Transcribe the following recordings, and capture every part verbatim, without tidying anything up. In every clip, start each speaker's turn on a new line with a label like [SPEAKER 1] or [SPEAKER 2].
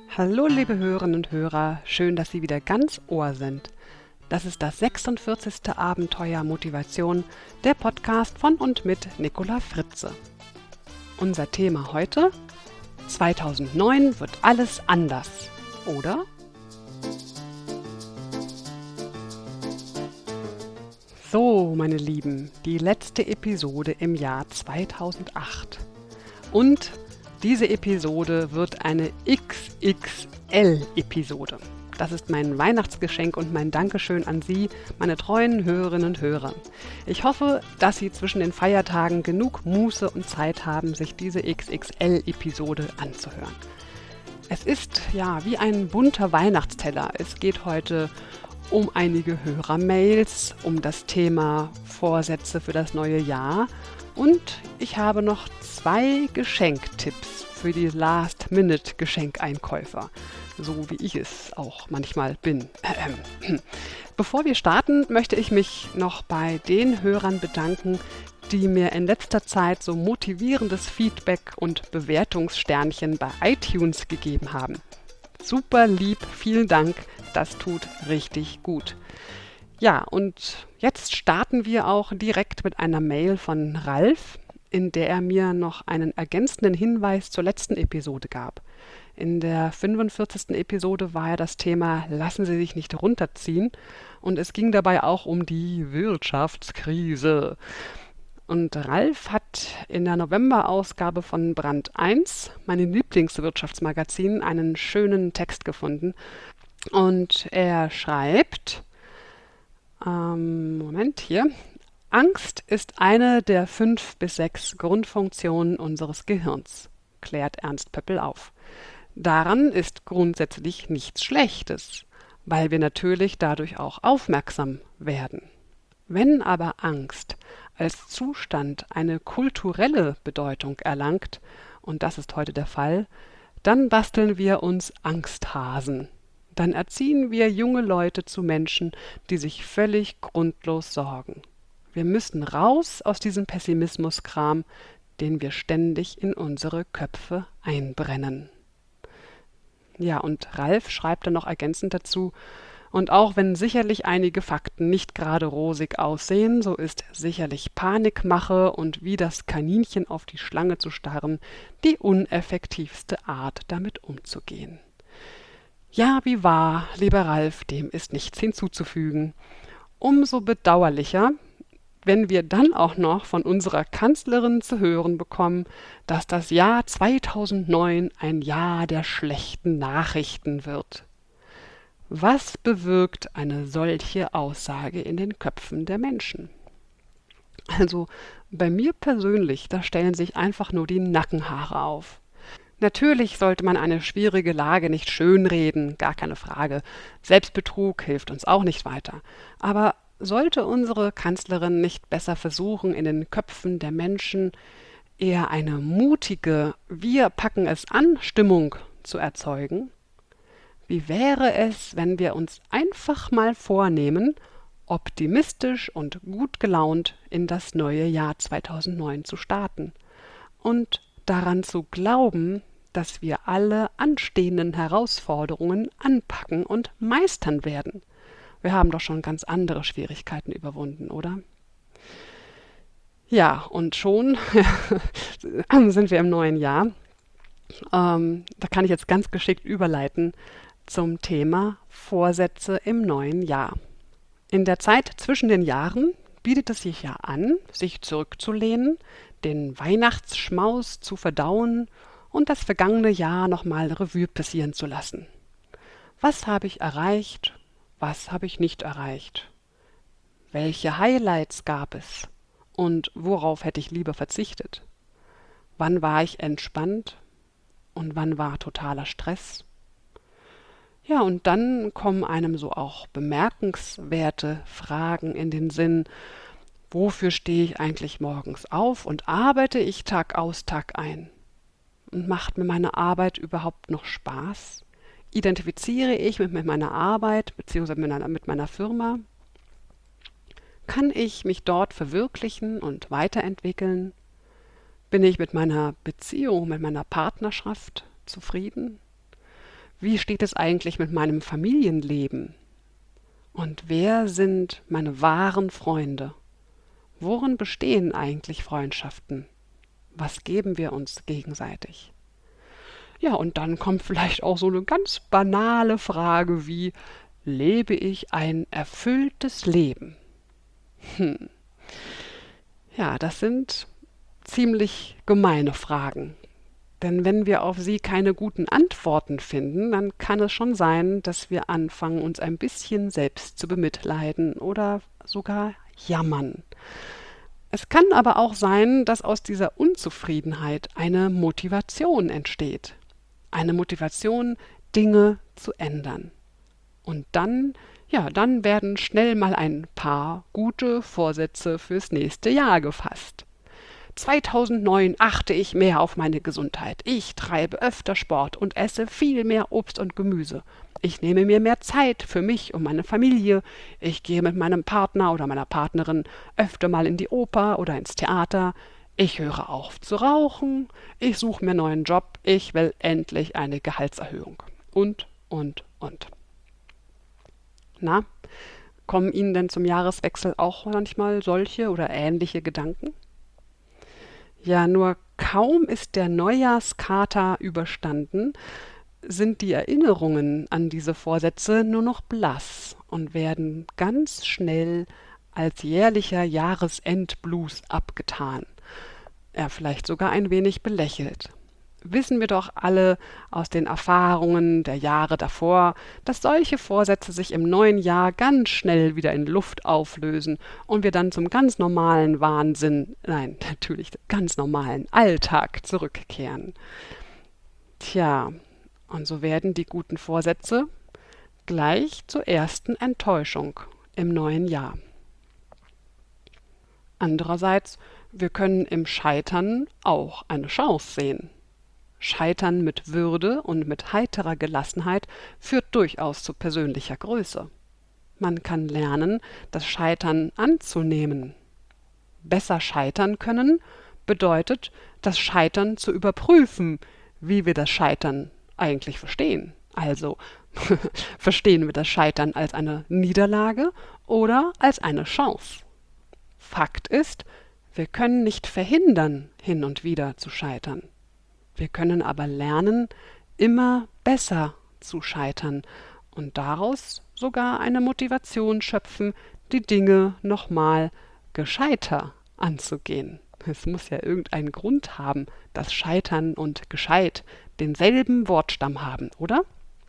[SPEAKER 1] Hallo liebe Hörerinnen und Hörer, schön, dass Sie wieder ganz Ohr sind. Das ist das sechsundvierzigste Abenteuer Motivation, der Podcast von und mit Nicola Fritze. Unser Thema heute: zweitausendneun wird alles anders, oder? So, meine Lieben, die letzte Episode im Jahr zweitausendacht. Und diese Episode wird eine X X L-Episode. Das ist mein Weihnachtsgeschenk und mein Dankeschön an Sie, meine treuen Hörerinnen und Hörer. Ich hoffe, dass Sie zwischen den Feiertagen genug Muße und Zeit haben, sich diese X X L-Episode anzuhören. Es ist ja wie ein bunter Weihnachtsteller. Es geht heute um einige Hörermails, um das Thema Vorsätze für das neue Jahr und ich habe noch zwei Geschenktipps für die Last-Minute-Geschenkeinkäufer, so wie ich es auch manchmal bin. Bevor wir starten, möchte ich mich noch bei den Hörern bedanken, die mir in letzter Zeit so motivierendes Feedback und Bewertungssternchen bei iTunes gegeben haben. Super lieb, vielen Dank, das tut richtig gut. Ja, und jetzt starten wir auch direkt mit einer Mail von Ralf, in der er mir noch einen ergänzenden Hinweis zur letzten Episode gab. In der fünfundvierzigsten Episode war ja das Thema „Lassen Sie sich nicht runterziehen" und es ging dabei auch um die Wirtschaftskrise. Und Ralf hat in der November-Ausgabe von Brand eins, meinem Lieblingswirtschaftsmagazin, einen schönen Text gefunden. Und er schreibt, ähm, Moment hier, Angst ist eine der fünf bis sechs Grundfunktionen unseres Gehirns, klärt Ernst Pöppel auf. Daran ist grundsätzlich nichts Schlechtes, weil wir natürlich dadurch auch aufmerksam werden. Wenn aber Angst als Zustand eine kulturelle Bedeutung erlangt, und das ist heute der Fall, dann basteln wir uns Angsthasen. Dann erziehen wir junge Leute zu Menschen, die sich völlig grundlos sorgen. Wir müssen raus aus diesem Pessimismuskram, den wir ständig in unsere Köpfe einbrennen. Ja, und Ralf schreibt dann noch ergänzend dazu, und auch wenn sicherlich einige Fakten nicht gerade rosig aussehen, so ist sicherlich Panikmache und wie das Kaninchen auf die Schlange zu starren die uneffektivste Art, damit umzugehen. Ja, wie wahr, lieber Ralf, dem ist nichts hinzuzufügen. Umso bedauerlicher, wenn wir dann auch noch von unserer Kanzlerin zu hören bekommen, dass das Jahr zweitausendneun ein Jahr der schlechten Nachrichten wird. Was bewirkt eine solche Aussage in den Köpfen der Menschen? Also bei mir persönlich, da stellen sich einfach nur die Nackenhaare auf. Natürlich sollte man eine schwierige Lage nicht schönreden, gar keine Frage. Selbstbetrug hilft uns auch nicht weiter. Aber sollte unsere Kanzlerin nicht besser versuchen, in den Köpfen der Menschen eher eine mutige „Wir packen es an" Stimmung zu erzeugen? Wie wäre es, wenn wir uns einfach mal vornehmen, optimistisch und gut gelaunt in das neue Jahr zweitausendneun zu starten und daran zu glauben, dass wir alle anstehenden Herausforderungen anpacken und meistern werden. Wir haben doch schon ganz andere Schwierigkeiten überwunden, oder? Ja, und schon sind wir im neuen Jahr. Ähm, da kann ich jetzt ganz geschickt überleiten zum Thema Vorsätze im neuen Jahr. In der Zeit zwischen den Jahren bietet es sich ja an, sich zurückzulehnen, den Weihnachtsschmaus zu verdauen und das vergangene Jahr nochmal Revue passieren zu lassen. Was habe ich erreicht? Was habe ich nicht erreicht? Welche Highlights gab es? Und worauf hätte ich lieber verzichtet? Wann war ich entspannt? Und wann war totaler Stress? Ja, und dann kommen einem so auch bemerkenswerte Fragen in den Sinn. Wofür stehe ich eigentlich morgens auf und arbeite ich Tag aus, Tag ein? Und macht mir meine Arbeit überhaupt noch Spaß? Identifiziere ich mich mit meiner Arbeit bzw. mit meiner, mit meiner Firma? Kann ich mich dort verwirklichen und weiterentwickeln? Bin ich mit meiner Beziehung, mit meiner Partnerschaft zufrieden? Wie steht es eigentlich mit meinem Familienleben? Und wer sind meine wahren Freunde? Worin bestehen eigentlich Freundschaften? Was geben wir uns gegenseitig? Ja, und dann kommt vielleicht auch so eine ganz banale Frage wie, lebe ich ein erfülltes Leben? Hm. Ja, das sind ziemlich gemeine Fragen. Denn wenn wir auf sie keine guten Antworten finden, dann kann es schon sein, dass wir anfangen, uns ein bisschen selbst zu bemitleiden oder sogar jammern. Es kann aber auch sein, dass aus dieser Unzufriedenheit eine Motivation entsteht. Eine Motivation, Dinge zu ändern. Und dann, ja, dann werden schnell mal ein paar gute Vorsätze fürs nächste Jahr gefasst. zweitausendneun achte ich mehr auf meine Gesundheit. Ich treibe öfter Sport und esse viel mehr Obst und Gemüse. Ich nehme mir mehr Zeit für mich und meine Familie. Ich gehe mit meinem Partner oder meiner Partnerin öfter mal in die Oper oder ins Theater. Ich höre auf zu rauchen. Ich suche mir einen neuen Job. Ich will endlich eine Gehaltserhöhung. Und, und, und. Na, kommen Ihnen denn zum Jahreswechsel auch manchmal solche oder ähnliche Gedanken? Ja, nur kaum ist der Neujahrskater überstanden, sind die Erinnerungen an diese Vorsätze nur noch blass und werden ganz schnell als jährlicher Jahresendblues abgetan. Ja, vielleicht sogar ein wenig belächelt. Wissen wir doch alle aus den Erfahrungen der Jahre davor, dass solche Vorsätze sich im neuen Jahr ganz schnell wieder in Luft auflösen und wir dann zum ganz normalen Wahnsinn, nein, natürlich ganz normalen Alltag zurückkehren. Tja, und so werden die guten Vorsätze gleich zur ersten Enttäuschung im neuen Jahr. Andererseits, wir können im Scheitern auch eine Chance sehen. Scheitern mit Würde und mit heiterer Gelassenheit führt durchaus zu persönlicher Größe. Man kann lernen, das Scheitern anzunehmen. Besser scheitern können bedeutet, das Scheitern zu überprüfen, wie wir das Scheitern eigentlich verstehen. Also verstehen wir das Scheitern als eine Niederlage oder als eine Chance. Fakt ist, wir können nicht verhindern, hin und wieder zu scheitern. Wir können aber lernen, immer besser zu scheitern und daraus sogar eine Motivation schöpfen, die Dinge nochmal gescheiter anzugehen. Es muss ja irgendeinen Grund haben, dass Scheitern und gescheit denselben Wortstamm haben, oder?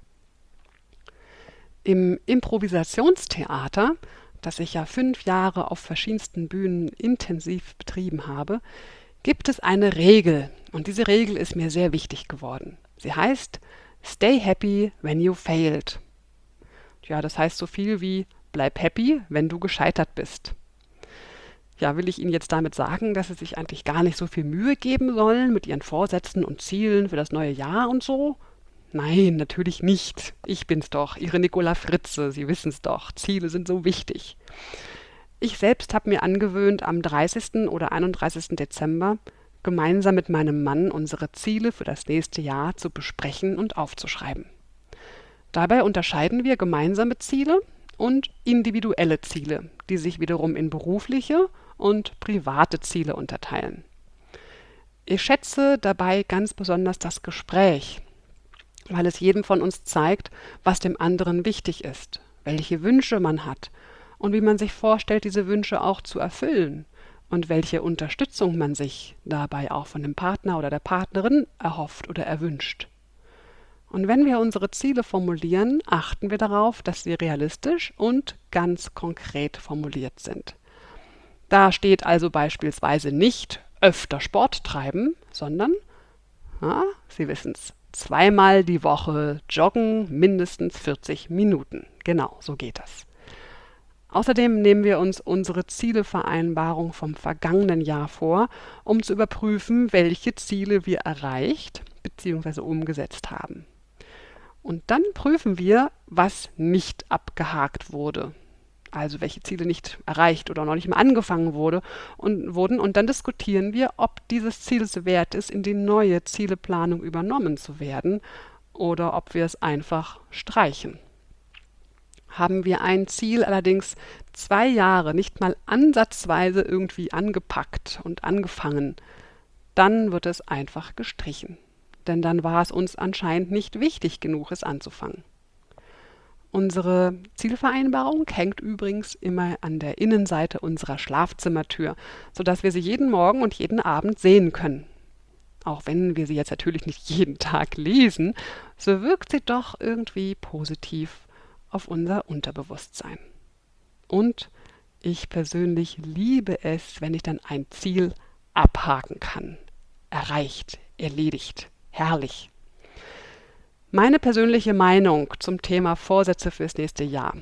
[SPEAKER 1] Im Improvisationstheater, das ich ja fünf Jahre auf verschiedensten Bühnen intensiv betrieben habe, gibt es eine Regel, und diese Regel ist mir sehr wichtig geworden. Sie heißt Stay happy when you failed. Ja, das heißt so viel wie bleib happy, wenn du gescheitert bist. Ja, will ich Ihnen jetzt damit sagen, dass Sie sich eigentlich gar nicht so viel Mühe geben sollen mit Ihren Vorsätzen und Zielen für das neue Jahr und so? Nein, natürlich nicht. Ich bin's doch, Ihre Nicola Fritze, Sie wissen's doch, Ziele sind so wichtig. Ich selbst habe mir angewöhnt, am dreißigsten oder einunddreißigsten Dezember gemeinsam mit meinem Mann unsere Ziele für das nächste Jahr zu besprechen und aufzuschreiben. Dabei unterscheiden wir gemeinsame Ziele und individuelle Ziele, die sich wiederum in berufliche und private Ziele unterteilen. Ich schätze dabei ganz besonders das Gespräch, weil es jedem von uns zeigt, was dem anderen wichtig ist, welche Wünsche man hat und wie man sich vorstellt, diese Wünsche auch zu erfüllen und welche Unterstützung man sich dabei auch von dem Partner oder der Partnerin erhofft oder erwünscht. Und wenn wir unsere Ziele formulieren, achten wir darauf, dass sie realistisch und ganz konkret formuliert sind. Da steht also beispielsweise nicht öfter Sport treiben, sondern, ja, Sie wissen's, zweimal die Woche joggen, mindestens vierzig Minuten. Genau, so geht das. Außerdem nehmen wir uns unsere Zielevereinbarung vom vergangenen Jahr vor, um zu überprüfen, welche Ziele wir erreicht bzw. umgesetzt haben. Und dann prüfen wir, was nicht abgehakt wurde. Also welche Ziele nicht erreicht oder noch nicht mal angefangen wurde und wurden. Und dann diskutieren wir, ob dieses Ziel es wert ist, in die neue Zieleplanung übernommen zu werden oder ob wir es einfach streichen. Haben wir ein Ziel allerdings zwei Jahre nicht mal ansatzweise irgendwie angepackt und angefangen, dann wird es einfach gestrichen. Denn dann war es uns anscheinend nicht wichtig genug, es anzufangen. Unsere Zielvereinbarung hängt übrigens immer an der Innenseite unserer Schlafzimmertür, sodass wir sie jeden Morgen und jeden Abend sehen können. Auch wenn wir sie jetzt natürlich nicht jeden Tag lesen, so wirkt sie doch irgendwie positiv auf unser Unterbewusstsein. Und ich persönlich liebe es, wenn ich dann ein Ziel abhaken kann. Erreicht, erledigt, herrlich. Meine persönliche Meinung zum Thema Vorsätze fürs nächste Jahr.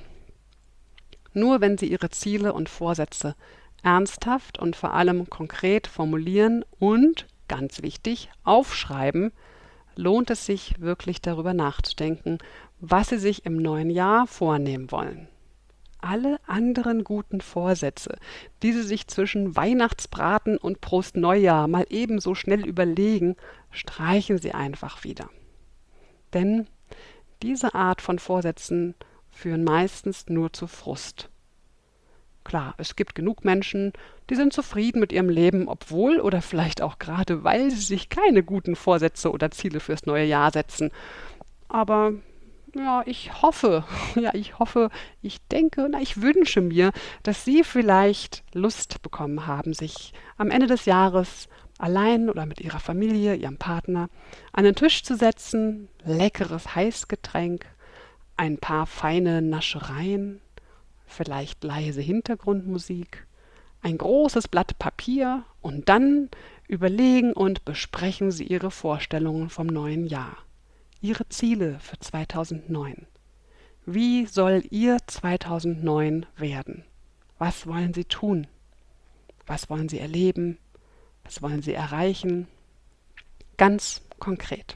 [SPEAKER 1] Nur wenn Sie Ihre Ziele und Vorsätze ernsthaft und vor allem konkret formulieren und, ganz wichtig, aufschreiben, lohnt es sich wirklich darüber nachzudenken, was Sie sich im neuen Jahr vornehmen wollen. Alle anderen guten Vorsätze, die Sie sich zwischen Weihnachtsbraten und Prost Neujahr mal ebenso schnell überlegen, streichen Sie einfach wieder. Denn diese Art von Vorsätzen führen meistens nur zu Frust. Klar, es gibt genug Menschen, die sind zufrieden mit ihrem Leben, obwohl oder vielleicht auch gerade, weil sie sich keine guten Vorsätze oder Ziele fürs neue Jahr setzen. Aber ja, ich hoffe, ja, ich hoffe, ich denke, na, ich wünsche mir, dass Sie vielleicht Lust bekommen haben, sich am Ende des Jahres allein oder mit Ihrer Familie, Ihrem Partner, an den Tisch zu setzen, leckeres Heißgetränk, ein paar feine Naschereien, vielleicht leise Hintergrundmusik, ein großes Blatt Papier und dann überlegen und besprechen Sie Ihre Vorstellungen vom neuen Jahr. Ihre Ziele für zweitausendneun. Wie soll Ihr zweitausendneun werden? Was wollen Sie tun? Was wollen Sie erleben? Was wollen Sie erreichen? Ganz konkret.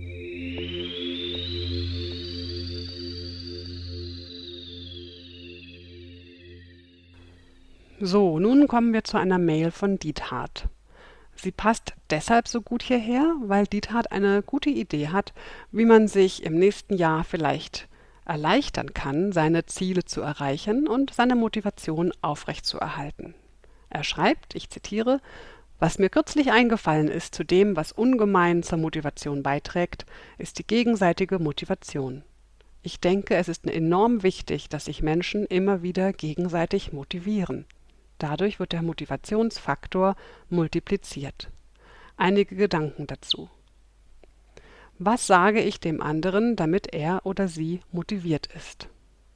[SPEAKER 1] So, nun kommen wir zu einer Mail von Diethard. Sie passt deshalb so gut hierher, weil Diethard eine gute Idee hat, wie man sich im nächsten Jahr vielleicht erleichtern kann, seine Ziele zu erreichen und seine Motivation aufrechtzuerhalten. Er schreibt, ich zitiere, »Was mir kürzlich eingefallen ist zu dem, was ungemein zur Motivation beiträgt, ist die gegenseitige Motivation. Ich denke, es ist enorm wichtig, dass sich Menschen immer wieder gegenseitig motivieren. Dadurch wird der Motivationsfaktor multipliziert. Einige Gedanken dazu. Was sage ich dem anderen, damit er oder sie motiviert ist?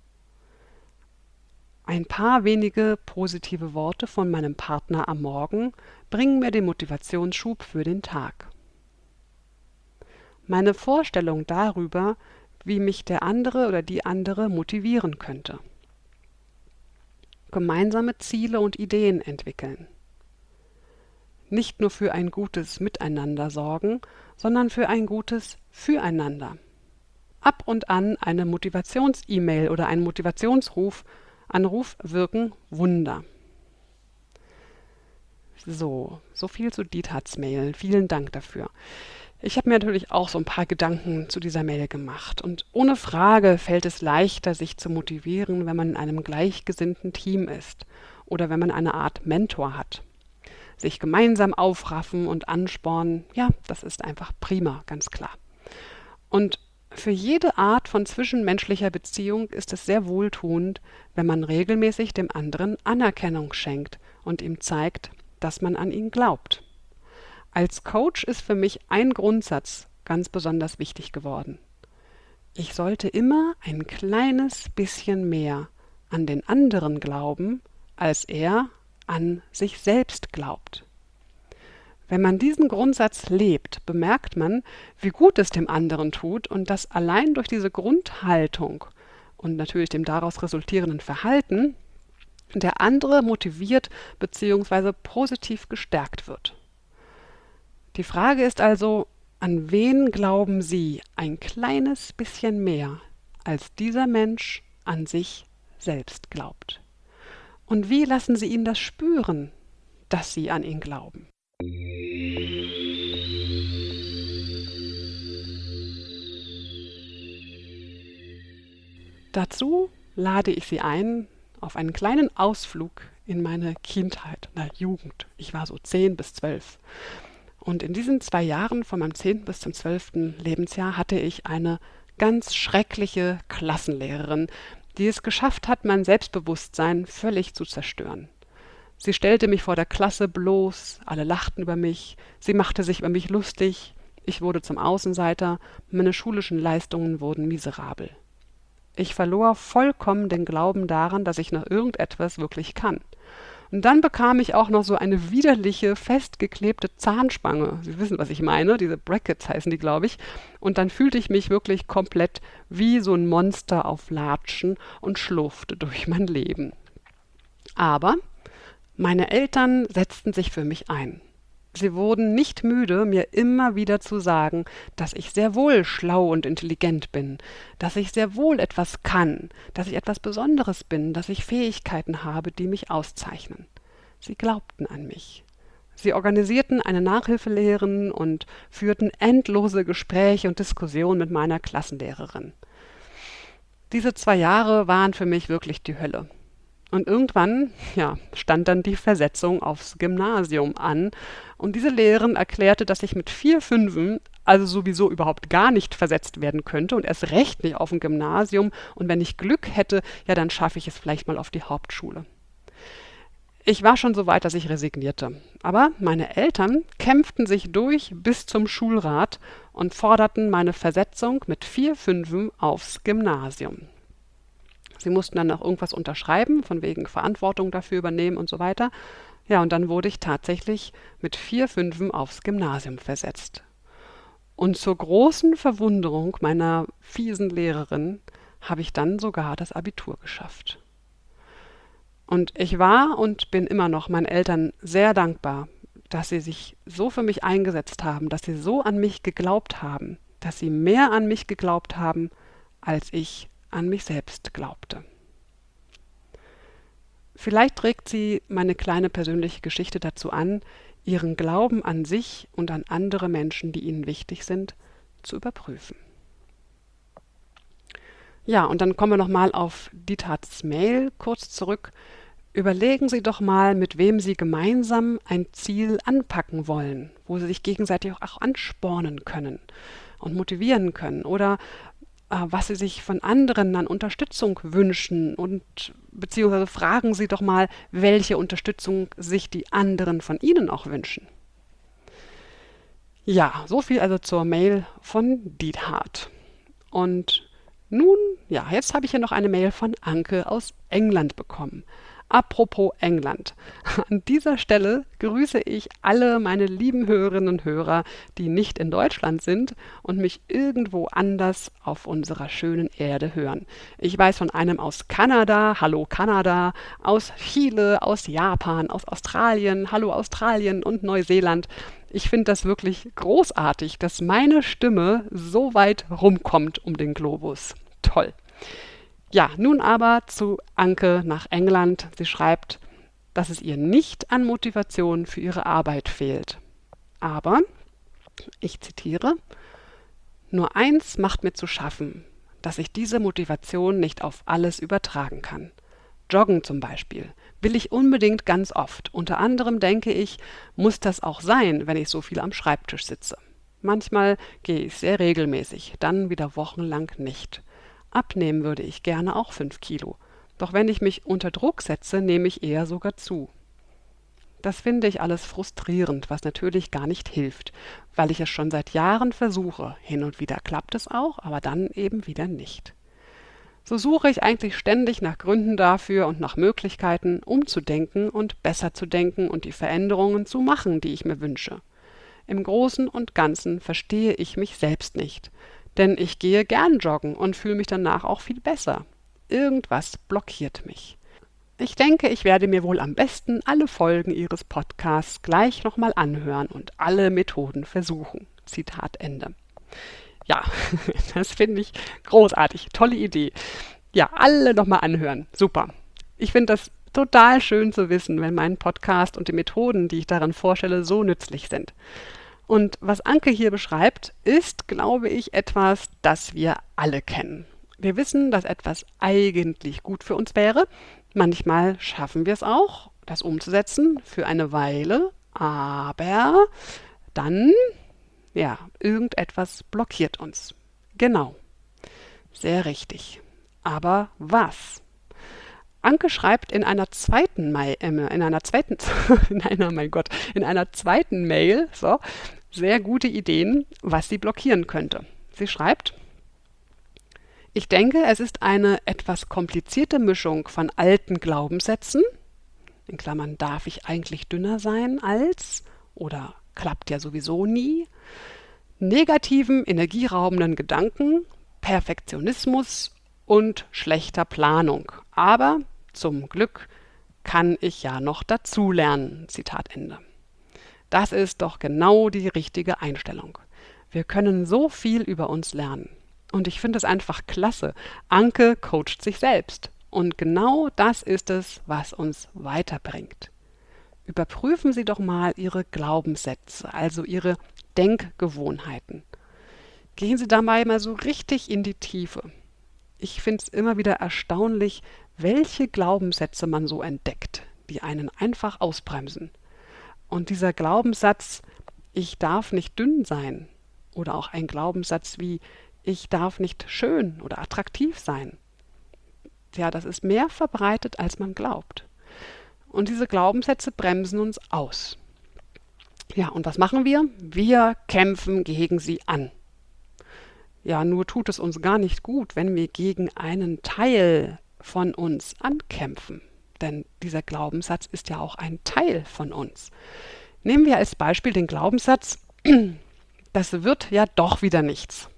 [SPEAKER 1] Ein paar wenige positive Worte von meinem Partner am Morgen bringen mir den Motivationsschub für den Tag. Meine Vorstellung darüber, wie mich der andere oder die andere motivieren könnte. Gemeinsame Ziele und Ideen entwickeln. Nicht nur für ein gutes Miteinander sorgen, sondern für ein gutes Füreinander. Ab und an eine Motivations-E-Mail oder ein Motivationsruf, Anruf wirken Wunder. So, so viel zu Diethards Mail. Vielen Dank dafür. Ich habe mir natürlich auch so ein paar Gedanken zu dieser Mail gemacht. Und ohne Frage fällt es leichter, sich zu motivieren, wenn man in einem gleichgesinnten Team ist oder wenn man eine Art Mentor hat. Sich gemeinsam aufraffen und anspornen, ja, das ist einfach prima, ganz klar. Und für jede Art von zwischenmenschlicher Beziehung ist es sehr wohltuend, wenn man regelmäßig dem anderen Anerkennung schenkt und ihm zeigt, dass man an ihn glaubt. Als Coach ist für mich ein Grundsatz ganz besonders wichtig geworden. Ich sollte immer ein kleines bisschen mehr an den anderen glauben, als er an sich selbst glaubt. Wenn man diesen Grundsatz lebt, bemerkt man, wie gut es dem anderen tut und dass allein durch diese Grundhaltung und natürlich dem daraus resultierenden Verhalten der andere motiviert bzw. positiv gestärkt wird. Die Frage ist also, an wen glauben Sie ein kleines bisschen mehr, als dieser Mensch an sich selbst glaubt? Und wie lassen Sie ihn das spüren, dass Sie an ihn glauben? dazu lade ich Sie ein auf einen kleinen Ausflug in meine Kindheit, na Jugend. Ich war so zehn bis zwölf. Und in diesen zwei Jahren, von meinem zehnten bis zum zwölften Lebensjahr, hatte ich eine ganz schreckliche Klassenlehrerin, die es geschafft hat, mein Selbstbewusstsein völlig zu zerstören. Sie stellte mich vor der Klasse bloß, alle lachten über mich, sie machte sich über mich lustig, ich wurde zum Außenseiter, meine schulischen Leistungen wurden miserabel. Ich verlor vollkommen den Glauben daran, dass ich noch irgendetwas wirklich kann. Und dann bekam ich auch noch so eine widerliche, festgeklebte Zahnspange. Sie wissen, was ich meine, diese Brackets heißen die, glaube ich. Und dann fühlte ich mich wirklich komplett wie so ein Monster auf Latschen und schlurfte durch mein Leben. Aber meine Eltern setzten sich für mich ein. Sie wurden nicht müde, mir immer wieder zu sagen, dass ich sehr wohl schlau und intelligent bin, dass ich sehr wohl etwas kann, dass ich etwas Besonderes bin, dass ich Fähigkeiten habe, die mich auszeichnen. Sie glaubten an mich. Sie organisierten eine Nachhilfelehrerin und führten endlose Gespräche und Diskussionen mit meiner Klassenlehrerin. Diese zwei Jahre waren für mich wirklich die Hölle. Und irgendwann, ja, stand dann die Versetzung aufs Gymnasium an. Und diese Lehrerin erklärte, dass ich mit vier Fünfen also sowieso überhaupt gar nicht versetzt werden könnte und erst recht nicht auf ein Gymnasium. Und wenn ich Glück hätte, ja, dann schaffe ich es vielleicht mal auf die Hauptschule. Ich war schon so weit, dass ich resignierte. Aber meine Eltern kämpften sich durch bis zum Schulrat und forderten meine Versetzung mit vier Fünfen aufs Gymnasium. Sie mussten dann noch irgendwas unterschreiben, von wegen Verantwortung dafür übernehmen und so weiter. Ja, und dann wurde ich tatsächlich mit vier Fünfen aufs Gymnasium versetzt. Und zur großen Verwunderung meiner fiesen Lehrerin habe ich dann sogar das Abitur geschafft. Und ich war und bin immer noch meinen Eltern sehr dankbar, dass sie sich so für mich eingesetzt haben, dass sie so an mich geglaubt haben, dass sie mehr an mich geglaubt haben, als ich an mich selbst glaubte. Vielleicht trägt sie meine kleine persönliche Geschichte dazu an, ihren Glauben an sich und an andere Menschen, die ihnen wichtig sind, zu überprüfen. Ja, und dann kommen wir nochmal auf Diethardts Mail kurz zurück. Überlegen Sie doch mal, mit wem Sie gemeinsam ein Ziel anpacken wollen, wo Sie sich gegenseitig auch anspornen können und motivieren können, oder was Sie sich von anderen an Unterstützung wünschen, und beziehungsweise fragen Sie doch mal, welche Unterstützung sich die anderen von Ihnen auch wünschen. Ja, so viel also zur Mail von Diethard. Und nun, ja, jetzt habe ich hier noch eine Mail von Anke aus England bekommen. Apropos England. An dieser Stelle grüße ich alle meine lieben Hörerinnen und Hörer, die nicht in Deutschland sind und mich irgendwo anders auf unserer schönen Erde hören. Ich weiß von einem aus Kanada, hallo Kanada, aus Chile, aus Japan, aus Australien, hallo Australien und Neuseeland. Ich finde das wirklich großartig, dass meine Stimme so weit rumkommt um den Globus. Toll. Ja, nun aber zu Anke nach England. Sie schreibt, dass es ihr nicht an Motivation für ihre Arbeit fehlt. Aber, ich zitiere, nur eins macht mir zu schaffen, dass ich diese Motivation nicht auf alles übertragen kann. Joggen zum Beispiel will ich unbedingt ganz oft. Unter anderem denke ich, muss das auch sein, wenn ich so viel am Schreibtisch sitze. Manchmal gehe ich sehr regelmäßig, dann wieder wochenlang nicht. Abnehmen würde ich gerne auch fünf Kilo. Doch wenn ich mich unter Druck setze, nehme ich eher sogar zu. Das finde ich alles frustrierend, was natürlich gar nicht hilft, weil ich es schon seit Jahren versuche. Hin und wieder klappt es auch, aber dann eben wieder nicht. So suche ich eigentlich ständig nach Gründen dafür und nach Möglichkeiten, umzudenken und besser zu denken und die Veränderungen zu machen, die ich mir wünsche. Im Großen und Ganzen verstehe ich mich selbst nicht. Denn ich gehe gern joggen und fühle mich danach auch viel besser. Irgendwas blockiert mich. Ich denke, ich werde mir wohl am besten alle Folgen Ihres Podcasts gleich nochmal anhören und alle Methoden versuchen. Zitat Ende. Ja, das finde ich großartig. Tolle Idee. Ja, alle nochmal anhören. Super. Ich finde das total schön zu wissen, wenn mein Podcast und die Methoden, die ich darin vorstelle, so nützlich sind. Und was Anke hier beschreibt, ist, glaube ich, etwas, das wir alle kennen. Wir wissen, dass etwas eigentlich gut für uns wäre. Manchmal schaffen wir es auch, das umzusetzen für eine Weile, aber dann, ja, irgendetwas blockiert uns. Genau, sehr richtig. Aber was? Anke schreibt in einer zweiten Mail, äh, in einer zweiten, in einer, mein Gott, in einer zweiten Mail, so, sehr gute Ideen, was sie blockieren könnte. Sie schreibt: Ich denke, es ist eine etwas komplizierte Mischung von alten Glaubenssätzen, in Klammern darf ich eigentlich dünner sein als oder klappt ja sowieso nie, negativen, energieraubenden Gedanken, Perfektionismus und schlechter Planung. Aber zum Glück kann ich ja noch dazulernen. Zitat Ende. Das ist doch genau die richtige Einstellung. Wir können so viel über uns lernen. Und ich finde es einfach klasse. Anke coacht sich selbst. Und genau das ist es, was uns weiterbringt. Überprüfen Sie doch mal Ihre Glaubenssätze, also Ihre Denkgewohnheiten. Gehen Sie dabei mal so richtig in die Tiefe. Ich finde es immer wieder erstaunlich, welche Glaubenssätze man so entdeckt, die einen einfach ausbremsen. Und dieser Glaubenssatz, ich darf nicht dünn sein, oder auch ein Glaubenssatz wie, ich darf nicht schön oder attraktiv sein. Ja, das ist mehr verbreitet, als man glaubt. Und diese Glaubenssätze bremsen uns aus. Ja, und was machen wir? Wir kämpfen gegen sie an. Ja, nur tut es uns gar nicht gut, wenn wir gegen einen Teil von uns ankämpfen. Denn dieser Glaubenssatz ist ja auch ein Teil von uns. Nehmen wir als Beispiel den Glaubenssatz, das wird ja doch wieder nichts.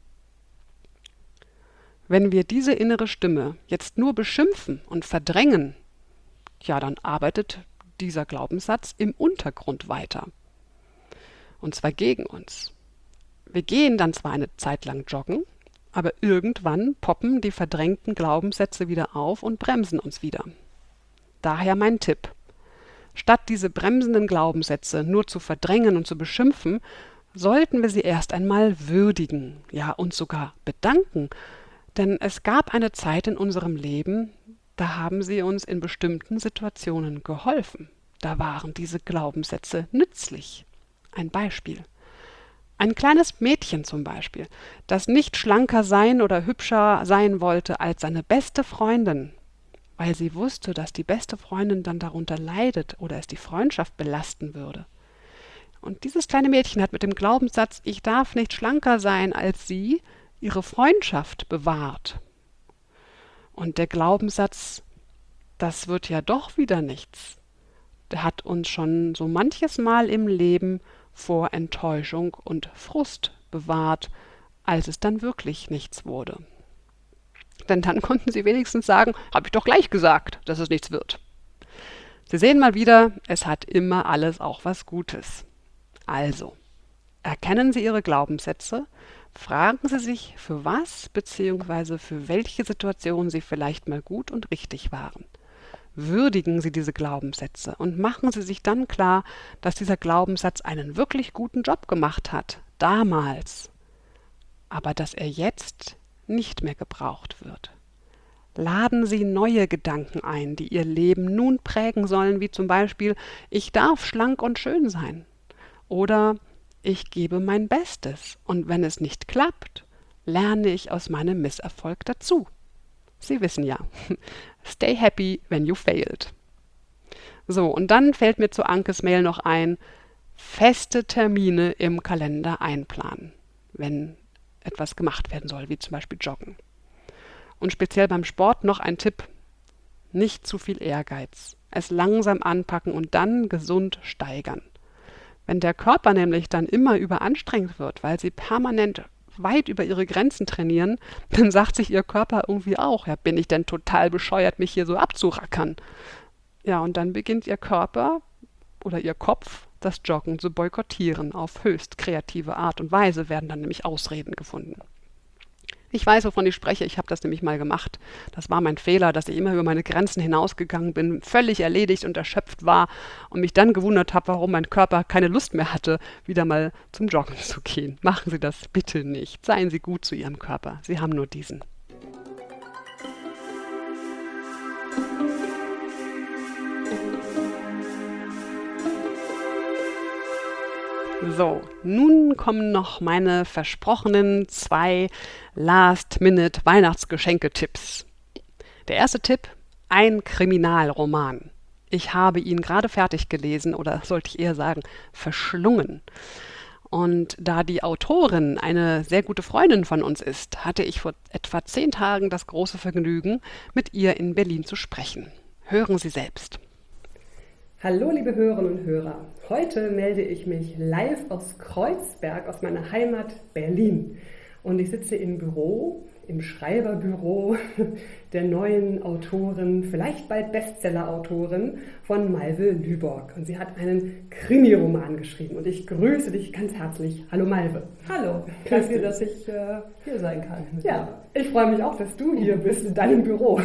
[SPEAKER 1] Wenn wir diese innere Stimme jetzt nur beschimpfen und verdrängen, ja, dann arbeitet dieser Glaubenssatz im Untergrund weiter. Und zwar gegen uns. Wir gehen dann zwar eine Zeit lang joggen, aber irgendwann poppen die verdrängten Glaubenssätze wieder auf und bremsen uns wieder. Daher mein Tipp. Statt diese bremsenden Glaubenssätze nur zu verdrängen und zu beschimpfen, sollten wir sie erst einmal würdigen, ja, uns sogar bedanken. Denn es gab eine Zeit in unserem Leben, da haben sie uns in bestimmten Situationen geholfen. Da waren diese Glaubenssätze nützlich. Ein Beispiel. Ein kleines Mädchen zum Beispiel, das nicht schlanker sein oder hübscher sein wollte als seine beste Freundin, weil sie wusste, dass die beste Freundin dann darunter leidet oder es die Freundschaft belasten würde. Und dieses kleine Mädchen hat mit dem Glaubenssatz, ich darf nicht schlanker sein als sie, ihre Freundschaft bewahrt. Und der Glaubenssatz, das wird ja doch wieder nichts, der hat uns schon so manches Mal im Leben vor Enttäuschung und Frust bewahrt, als es dann wirklich nichts wurde. Denn dann konnten sie wenigstens sagen, habe ich doch gleich gesagt, dass es nichts wird. Sie sehen mal wieder, es hat immer alles auch was Gutes. Also, erkennen Sie Ihre Glaubenssätze, fragen Sie sich, für was bzw. für welche Situation sie vielleicht mal gut und richtig waren. Würdigen Sie diese Glaubenssätze und machen Sie sich dann klar, dass dieser Glaubenssatz einen wirklich guten Job gemacht hat, damals, aber dass er jetzt nicht mehr gebraucht wird. Laden Sie neue Gedanken ein, die Ihr Leben nun prägen sollen, wie zum Beispiel, ich darf schlank und schön sein oder ich gebe mein Bestes und wenn es nicht klappt, lerne ich aus meinem Misserfolg dazu. Sie wissen ja, stay happy when you failed. So, und dann fällt mir zu Ankes Mail noch ein, feste Termine im Kalender einplanen, wenn etwas gemacht werden soll, wie zum Beispiel Joggen. Und speziell beim Sport noch ein Tipp, nicht zu viel Ehrgeiz, es langsam anpacken und dann gesund steigern. Wenn der Körper nämlich dann immer überanstrengt wird, weil Sie permanent weit über ihre Grenzen trainieren, dann sagt sich ihr Körper irgendwie auch, ja, bin ich denn total bescheuert, mich hier so abzurackern. Ja, und dann beginnt ihr Körper oder ihr Kopf das Joggen zu boykottieren. Auf höchst kreative Art und Weise werden dann nämlich Ausreden gefunden. Ich weiß, wovon ich spreche, ich habe das nämlich mal gemacht. Das war mein Fehler, dass ich immer über meine Grenzen hinausgegangen bin, völlig erledigt und erschöpft war und mich dann gewundert habe, warum mein Körper keine Lust mehr hatte, wieder mal zum Joggen zu gehen. Machen Sie das bitte nicht. Seien Sie gut zu Ihrem Körper. Sie haben nur diesen. So, nun kommen noch meine versprochenen zwei Last-Minute-Weihnachtsgeschenke-Tipps. Der erste Tipp, ein Kriminalroman. Ich habe ihn gerade fertig gelesen, oder sollte ich eher sagen, verschlungen. Und da die Autorin eine sehr gute Freundin von uns ist, hatte ich vor etwa zehn Tagen das große Vergnügen, mit ihr in Berlin zu sprechen. Hören Sie selbst.
[SPEAKER 2] Hallo liebe Hörerinnen und Hörer, heute melde ich mich live aus Kreuzberg, aus meiner Heimat Berlin. Und ich sitze im Büro, im Schreiberbüro der neuen Autorin, vielleicht bald Bestseller-Autorin von Malve Lüborg. Und sie hat einen Krimi-Roman geschrieben und ich grüße dich ganz herzlich. Hallo Malve.
[SPEAKER 3] Hallo, danke, dass ich äh, hier sein kann.
[SPEAKER 2] Ja, ich freue mich auch, dass du hier bist in deinem Büro.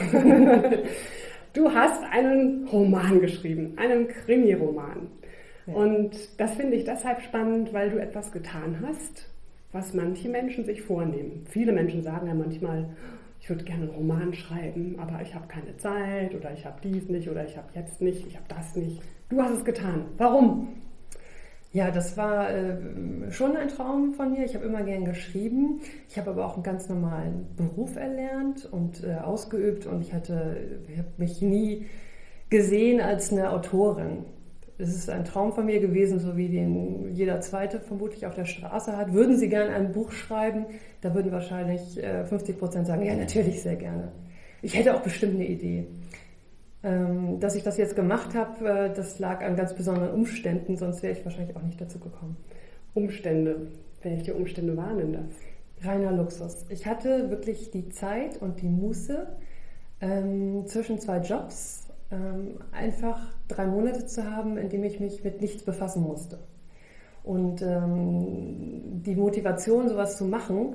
[SPEAKER 2] Du hast einen Roman geschrieben, einen Krimi-Roman. Ja. Und das finde ich deshalb spannend, weil du etwas getan hast, was manche Menschen sich vornehmen. Viele Menschen sagen ja manchmal, ich würde gerne einen Roman schreiben, aber ich habe keine Zeit oder ich habe dies nicht oder ich habe jetzt nicht, ich habe das nicht. Du hast es getan. Warum?
[SPEAKER 3] Ja, das war äh, schon ein Traum von mir. Ich habe immer gern geschrieben. Ich habe aber auch einen ganz normalen Beruf erlernt und äh, ausgeübt und ich hatte, ich habe mich nie gesehen als eine Autorin. Es ist ein Traum von mir gewesen, so wie den jeder Zweite vermutlich auf der Straße hat. Würden Sie gerne ein Buch schreiben? Da würden wahrscheinlich äh, fünfzig Prozent sagen, ja, natürlich, sehr gerne. Ich hätte auch bestimmt eine Idee. Ähm, dass ich das jetzt gemacht habe, äh, das lag an ganz besonderen Umständen, sonst wäre ich wahrscheinlich auch nicht dazu gekommen.
[SPEAKER 2] Umstände? Welche Umstände waren denn das?
[SPEAKER 3] Reiner Luxus. Ich hatte wirklich die Zeit und die Muße, ähm, zwischen zwei Jobs ähm, einfach drei Monate zu haben, in dem ich mich mit nichts befassen musste. Und ähm, die Motivation, sowas zu machen,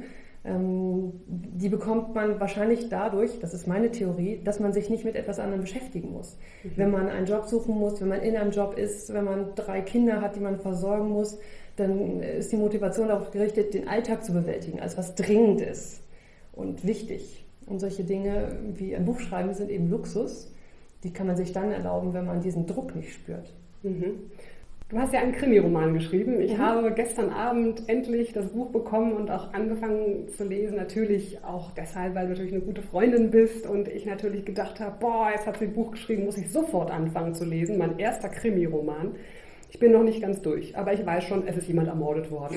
[SPEAKER 3] die bekommt man wahrscheinlich dadurch, das ist meine Theorie, dass man sich nicht mit etwas anderem beschäftigen muss. Mhm. Wenn man einen Job suchen muss, wenn man in einem Job ist, wenn man drei Kinder hat, die man versorgen muss, dann ist die Motivation darauf gerichtet, den Alltag zu bewältigen, als was dringend ist und wichtig. Und solche Dinge wie ein Buch schreiben sind eben Luxus. Die kann man sich dann erlauben, wenn man diesen Druck nicht spürt.
[SPEAKER 2] Mhm. Du hast ja einen Krimi-Roman geschrieben. Ich mhm. habe gestern Abend endlich das Buch bekommen und auch angefangen zu lesen. Natürlich auch deshalb, weil du natürlich eine gute Freundin bist und ich natürlich gedacht habe, boah, jetzt hat sie ein Buch geschrieben, muss ich sofort anfangen zu lesen. Mein erster Krimi-Roman. Ich bin noch nicht ganz durch, aber ich weiß schon, es ist jemand ermordet worden.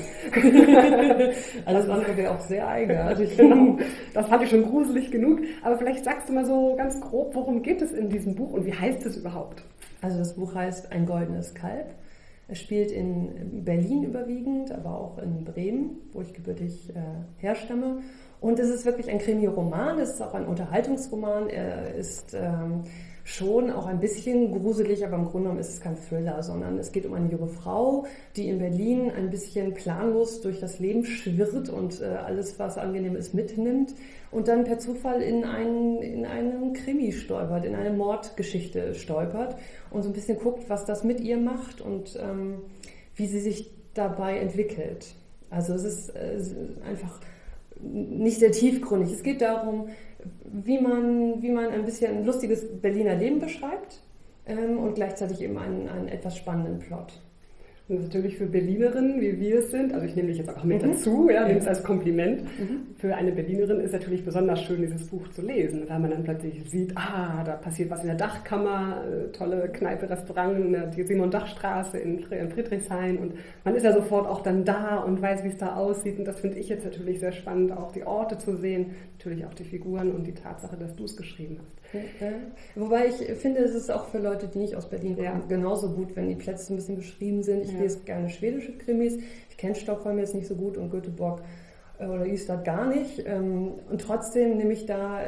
[SPEAKER 3] Alles andere wäre auch sehr eigenartig.
[SPEAKER 2] Genau, das fand ich schon gruselig genug. Aber vielleicht sagst du mal so ganz grob, worum geht es in diesem Buch und wie heißt es überhaupt?
[SPEAKER 3] Also das Buch heißt Ein goldenes Kalb. Es spielt in Berlin überwiegend, aber auch in Bremen, wo ich gebürtig äh, herstamme. Und es ist wirklich ein Krimi-Roman, es ist auch ein Unterhaltungsroman. Er ist ähm, schon auch ein bisschen gruselig, aber im Grunde genommen ist es kein Thriller, sondern es geht um eine junge Frau, die in Berlin ein bisschen planlos durch das Leben schwirrt und äh, alles, was angenehm ist, mitnimmt und dann per Zufall in einen, in einen Krimi stolpert, in eine Mordgeschichte stolpert und so ein bisschen guckt, was das mit ihr macht und ähm, wie sie sich dabei entwickelt. Also es ist, äh, es ist einfach nicht sehr tiefgründig. Es geht darum, wie man, wie man ein bisschen ein lustiges Berliner Leben beschreibt ähm, und gleichzeitig eben einen, einen etwas spannenden Plot.
[SPEAKER 2] Und natürlich für Berlinerinnen, wie wir es sind, also ich nehme dich jetzt auch mit mhm. dazu, ja, nehme es als Kompliment. Mhm. Für eine Berlinerin ist natürlich besonders schön, dieses Buch zu lesen, weil man dann plötzlich sieht, ah, da passiert was in der Dachkammer, äh, tolle Kneipe, Restaurant in der Simon-Dach-Straße in Friedrichshain und man ist ja sofort auch dann da und weiß, wie es da aussieht und das finde ich jetzt natürlich sehr spannend, auch die Orte zu sehen, natürlich auch die Figuren und die Tatsache, dass du es geschrieben hast.
[SPEAKER 3] Ja. Wobei ich finde, es ist auch für Leute, die nicht aus Berlin kommen, ja. genauso gut, wenn die Plätze ein bisschen beschrieben sind. Ich ja. lese gerne schwedische Krimis. Ich kenne Stockholm jetzt nicht so gut und Göteborg oder Ystad gar nicht. Und trotzdem nehme ich da,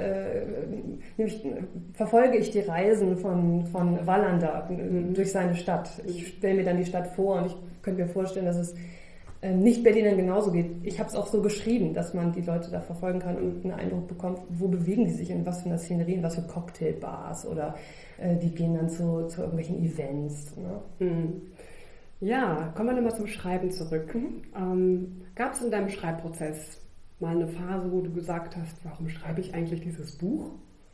[SPEAKER 3] nehme ich, verfolge ich die Reisen von, von Wallander mhm. durch seine Stadt. Ich stelle mir dann die Stadt vor und ich könnte mir vorstellen, dass es Nicht-Berlinern genauso geht. Ich habe es auch so geschrieben, dass man die Leute da verfolgen kann und einen Eindruck bekommt, wo bewegen die sich, in was für einer Szenerie, in was für Cocktailbars oder äh, die gehen dann zu, zu irgendwelchen Events. Ne?
[SPEAKER 2] Mhm. Ja, kommen wir nochmal zum Schreiben zurück. Mhm. Ähm, gab es in deinem Schreibprozess mal eine Phase, wo du gesagt hast, warum schreibe ich eigentlich dieses Buch?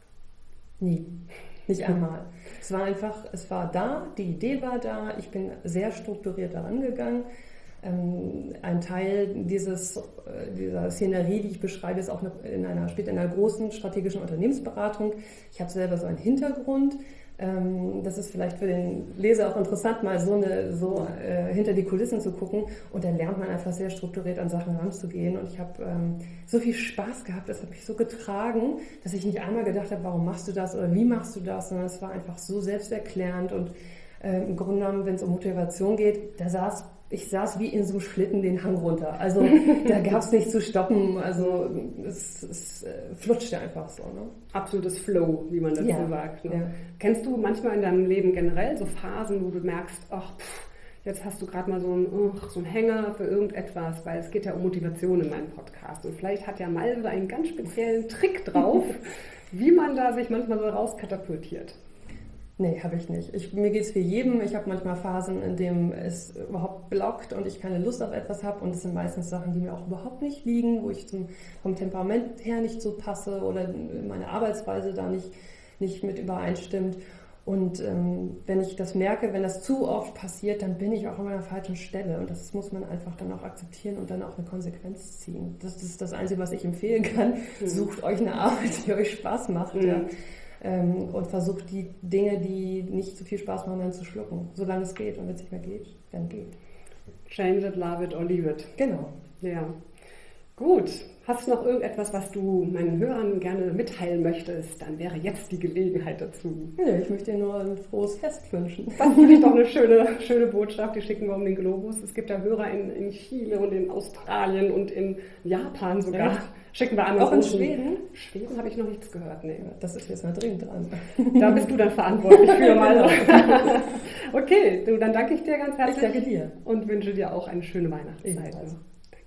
[SPEAKER 3] Nie, nicht einmal. Es war einfach, es war da, die Idee war da, ich bin sehr strukturiert daran gegangen. Ähm, ein Teil dieses, äh, dieser Szenerie, die ich beschreibe, ist auch eine, in einer, spielt in einer großen strategischen Unternehmensberatung. Ich habe selber so einen Hintergrund. Ähm, das ist vielleicht für den Leser auch interessant, mal so, eine, so äh, hinter die Kulissen zu gucken. Und dann lernt man einfach sehr strukturiert an Sachen ranzugehen. Und ich habe ähm, so viel Spaß gehabt, das hat mich so getragen, dass ich nicht einmal gedacht habe, warum machst du das oder wie machst du das, sondern es war einfach so selbsterklärend. Und äh, im Grunde genommen, wenn es um Motivation geht, da saß ich saß wie in so einem Schlitten den Hang runter. Also da gab es nichts zu stoppen. Also es, es äh, flutschte einfach so. Ne?
[SPEAKER 2] Absolutes Flow, wie man dazu
[SPEAKER 3] ja.
[SPEAKER 2] sagt. Ne?
[SPEAKER 3] Ja.
[SPEAKER 2] Kennst du manchmal in deinem Leben generell so Phasen, wo du merkst, ach, pff, jetzt hast du gerade mal so einen, oh, so einen Hänger für irgendetwas, weil es geht ja um Motivation in meinem Podcast. Und vielleicht hat ja Malve einen ganz speziellen Trick drauf, wie man da sich manchmal so rauskatapultiert.
[SPEAKER 3] Nee, habe ich nicht. Ich, mir geht es wie jedem. Ich habe manchmal Phasen, in denen es überhaupt blockt und ich keine Lust auf etwas habe. Und es sind meistens Sachen, die mir auch überhaupt nicht liegen, wo ich zum, vom Temperament her nicht so passe oder meine Arbeitsweise da nicht, nicht mit übereinstimmt. Und ähm, wenn ich das merke, wenn das zu oft passiert, dann bin ich auch an einer falschen Stelle. Und das muss man einfach dann auch akzeptieren und dann auch eine Konsequenz ziehen. Das, das ist das Einzige, was ich empfehlen kann. Mhm. Sucht euch eine Arbeit, die euch Spaß macht. Mhm. Ja. Und versucht die Dinge, die nicht so viel Spaß machen, dann zu schlucken, solange es geht. Und wenn es nicht mehr geht, dann geht.
[SPEAKER 2] Change it, love it or leave it.
[SPEAKER 3] Genau.
[SPEAKER 2] Ja. Gut. Hast du noch irgendetwas, was du meinen Hörern gerne mitteilen möchtest? Dann wäre jetzt die Gelegenheit dazu.
[SPEAKER 3] Ja, ich möchte dir nur ein frohes Fest wünschen.
[SPEAKER 2] Das finde ich doch eine schöne, schöne Botschaft. Die schicken wir um den Globus. Es gibt ja Hörer in, in Chile und in Australien und in Japan sogar.
[SPEAKER 3] Ja.
[SPEAKER 2] Schicken wir an.
[SPEAKER 3] Auch in Schweden?
[SPEAKER 2] Schweden habe ich noch nichts gehört. Nee.
[SPEAKER 3] Das ist jetzt mal dringend dran.
[SPEAKER 2] Da bist du dann verantwortlich für mal. Okay, du, dann danke ich dir ganz herzlich.
[SPEAKER 3] Ich danke dir.
[SPEAKER 2] Und wünsche dir auch eine schöne Weihnachtszeit.
[SPEAKER 3] Also.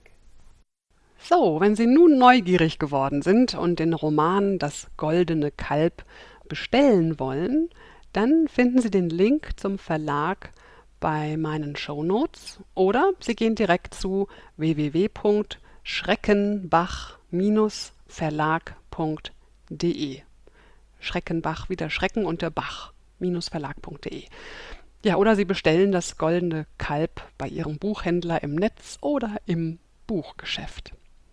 [SPEAKER 1] So, wenn Sie nun neugierig geworden sind und den Roman Das Goldene Kalb bestellen wollen, dann finden Sie den Link zum Verlag bei meinen Shownotes oder Sie gehen direkt zu w w w punkt schreckenbach Verlag punkt de. Schreckenbach, wieder Schrecken und der Bach, Verlag punkt de. Ja, oder Sie bestellen das Goldene Kalb bei Ihrem Buchhändler im Netz oder im Buchgeschäft.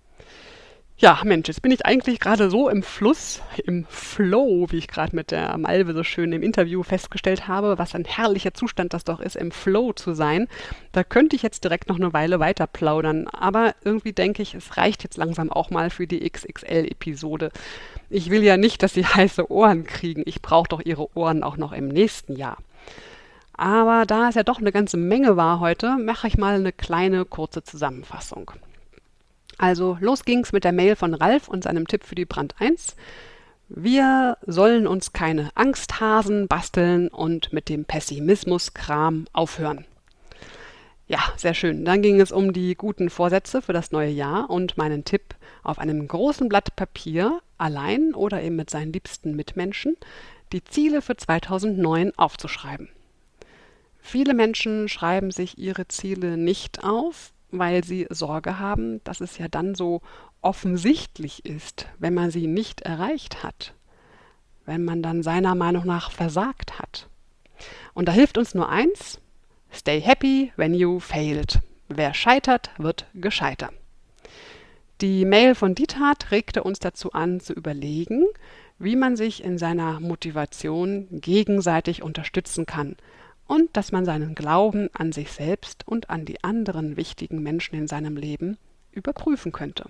[SPEAKER 1] Ja, Mensch, jetzt bin ich eigentlich gerade so im Fluss, im Flow, wie ich gerade mit der Malve so schön im Interview festgestellt habe, was ein herrlicher Zustand das doch ist, im Flow zu sein. Da könnte ich jetzt direkt noch eine Weile weiter plaudern, aber irgendwie denke ich, es reicht jetzt langsam auch mal für die X X L-Episode. Ich will ja nicht, dass Sie heiße Ohren kriegen, ich brauche doch Ihre Ohren auch noch im nächsten Jahr. Aber da es ja doch eine ganze Menge war heute, mache ich mal eine kleine, kurze Zusammenfassung. Also los ging's mit der Mail von Ralf und seinem Tipp für die Brand eins. Wir sollen uns keine Angsthasen basteln und mit dem Pessimismuskram aufhören. Ja, sehr schön. Dann ging es um die guten Vorsätze für das neue Jahr und meinen Tipp, auf einem großen Blatt Papier, allein oder eben mit seinen liebsten Mitmenschen, die Ziele für zweitausendneun aufzuschreiben. Viele Menschen schreiben sich ihre Ziele nicht auf, weil sie Sorge haben, dass es ja dann so offensichtlich ist, wenn man sie nicht erreicht hat, wenn man dann seiner Meinung nach versagt hat. Und da hilft uns nur eins: Stay happy when you failed. Wer scheitert, wird gescheiter. Die Mail von Diethard regte uns dazu an, zu überlegen, wie man sich in seiner Motivation gegenseitig unterstützen kann, und dass man seinen Glauben an sich selbst und an die anderen wichtigen Menschen in seinem Leben überprüfen könnte.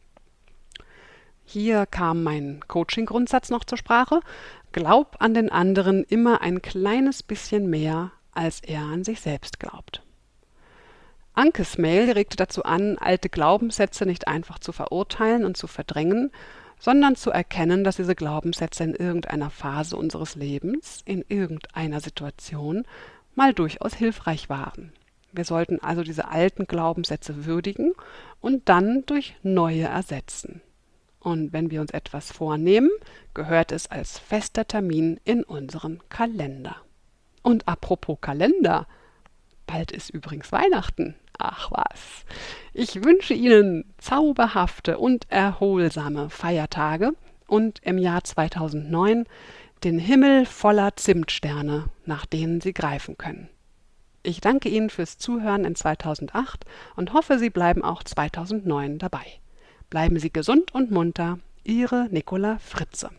[SPEAKER 1] Hier kam mein Coaching-Grundsatz noch zur Sprache: Glaub an den anderen immer ein kleines bisschen mehr, als er an sich selbst glaubt. Ankes Mail regte dazu an, alte Glaubenssätze nicht einfach zu verurteilen und zu verdrängen, sondern zu erkennen, dass diese Glaubenssätze in irgendeiner Phase unseres Lebens, in irgendeiner Situation, mal durchaus hilfreich waren. Wir sollten also diese alten Glaubenssätze würdigen und dann durch neue ersetzen. Und wenn wir uns etwas vornehmen, gehört es als fester Termin in unseren Kalender. Und apropos Kalender, bald ist übrigens Weihnachten. Ach was. Ich wünsche Ihnen zauberhafte und erholsame Feiertage und im Jahr zweitausendneun den Himmel voller Zimtsterne, nach denen Sie greifen können. Ich danke Ihnen fürs Zuhören in zweitausendacht und hoffe, Sie bleiben auch zweitausendneun dabei. Bleiben Sie gesund und munter. Ihre Nicola Fritze.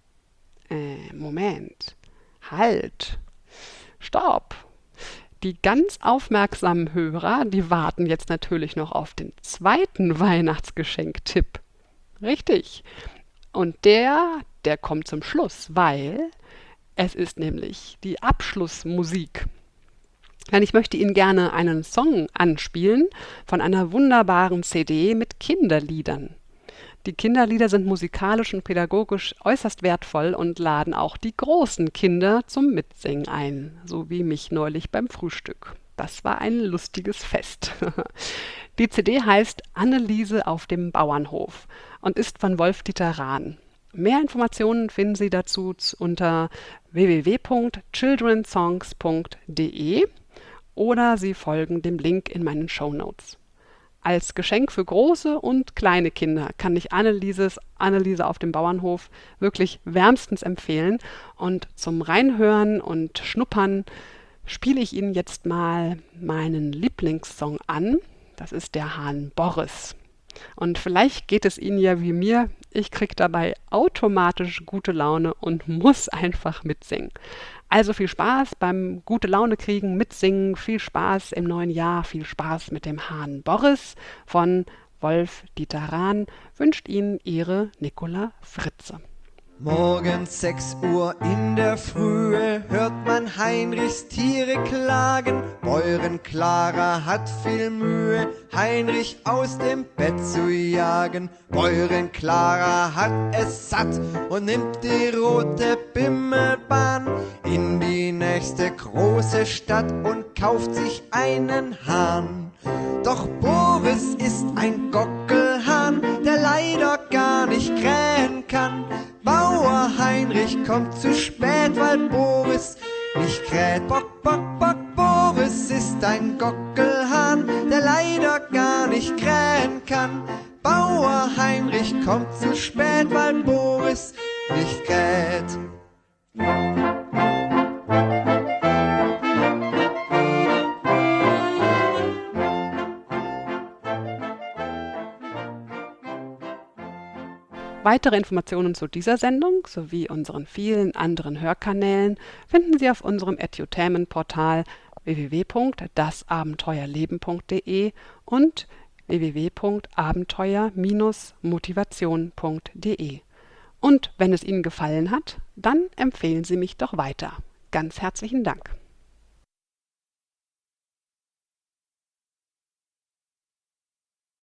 [SPEAKER 1] Äh, Moment. Halt. Stopp. Die ganz aufmerksamen Hörer, die warten jetzt natürlich noch auf den zweiten Weihnachtsgeschenk-Tipp. Richtig. Und der, der kommt zum Schluss, weil es ist nämlich die Abschlussmusik. Denn ich möchte Ihnen gerne einen Song anspielen von einer wunderbaren C D mit Kinderliedern. Die Kinderlieder sind musikalisch und pädagogisch äußerst wertvoll und laden auch die großen Kinder zum Mitsingen ein, so wie mich neulich beim Frühstück. Das war ein lustiges Fest. Die C D heißt Anneliese auf dem Bauernhof und ist von Wolf-Dieter Rahn. Mehr Informationen finden Sie dazu unter w w w punkt childrensongs punkt d e oder Sie folgen dem Link in meinen Shownotes. Als Geschenk für große und kleine Kinder kann ich Annelieses Anneliese auf dem Bauernhof wirklich wärmstens empfehlen. Und zum Reinhören und Schnuppern spiele ich Ihnen jetzt mal meinen Lieblingssong an. Das ist der Hahn Boris. Und vielleicht geht es Ihnen ja wie mir. Ich kriege dabei automatisch gute Laune und muss einfach mitsingen. Also viel Spaß beim gute Laune kriegen, mitsingen, viel Spaß im neuen Jahr, viel Spaß mit dem Hahn Boris von Wolf-Dieter Rahn wünscht Ihnen Ihre Nicola Fritze.
[SPEAKER 4] Morgens sechs Uhr in der Frühe hört man Heinrichs Tiere klagen. Bäuerin Clara hat viel Mühe, Heinrich aus dem Bett zu jagen. Bäuerin Clara hat es satt und nimmt die rote Bimmelbahn in die nächste große Stadt und kauft sich einen Hahn. Doch Boris ist ein Gockelhahn, der leider gar nicht krähen kann. Bauer Heinrich kommt zu spät, weil Boris nicht kräht. Bock, bock, bock, Boris ist ein Gockelhahn, der leider gar nicht krähen kann. Bauer Heinrich kommt zu spät, weil Boris nicht kräht.
[SPEAKER 1] Weitere Informationen zu dieser Sendung sowie unseren vielen anderen Hörkanälen finden Sie auf unserem Edutainment-Portal w w w punkt das abenteuerleben punkt d e und w w w punkt abenteuer Bindestrich motivation punkt d e. Und wenn es Ihnen gefallen hat, dann empfehlen Sie mich doch weiter. Ganz herzlichen Dank.